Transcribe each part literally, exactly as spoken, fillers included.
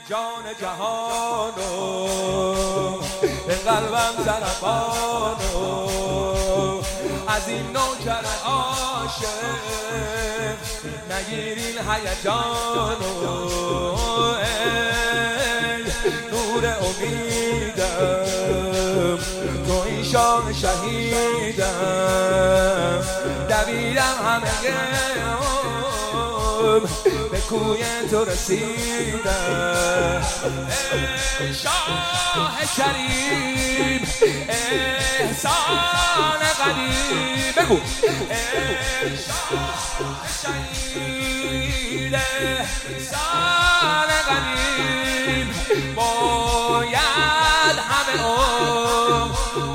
جان جهانو به قلبم ضربانو از این نوکر عاشق نگیرین هیجانو ای نور امیدم تو این شام شهیدم دویدم همه به کوی تو رسیدم ای شاه کریم احسان قدیم بگو ای شاه شهید احسان قدیم باید همه عمر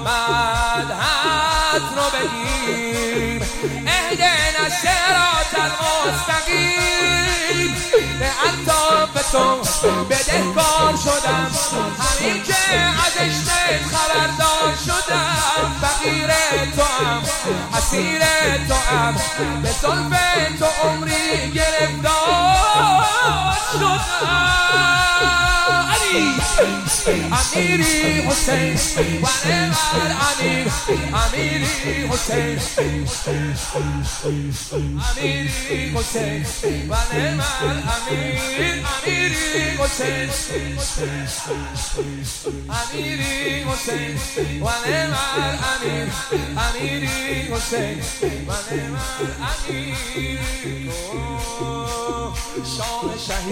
مدحت رو بگیم اهدنا الصراط المستقیم به الطاف تو بدهکار شدم همین که از عشقت خبردار شدم فقیر توام اسیر توام به زلف تو عمری گرفتار شدم امیری حسین و نعم الامیر امیری حسین امیری حسین و نعم الامیر امیری حسین امیری حسین و نعم الامیر امیری حسین و نعم الامیر شاه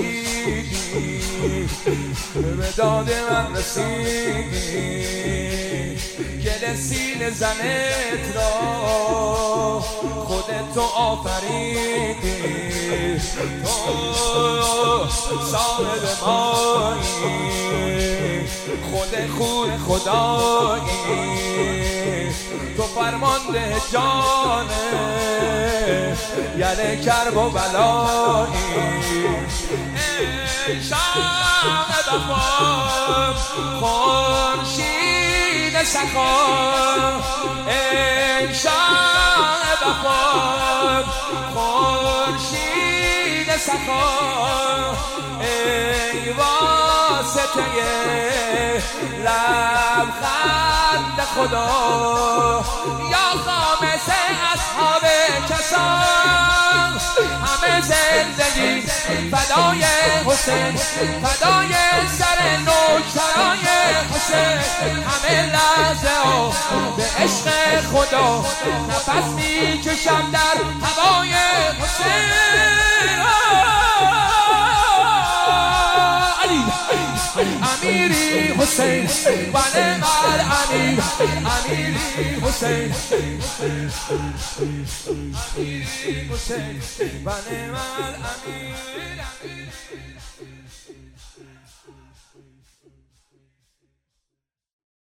شهیدی به داد من رسیدی گل سینه زنت را خودت تو آفریدی تو صاحب مایی خود خون خدایی تو فرمانده جانه یعنی کرب و بلایی ای شام وفا خورشید سخا ای شام وفا خورشید سخا ای واسطه لبخند خدا یا خامس اصحاب کسان همه زندگی فدای حسین فدای سر نوکرای حسین همه لحظه ها به عشق خدا نفس می کشم در هوای حسین امیری حسین و نعم الامیر امیری حسین امیری حسین و نعم الامیر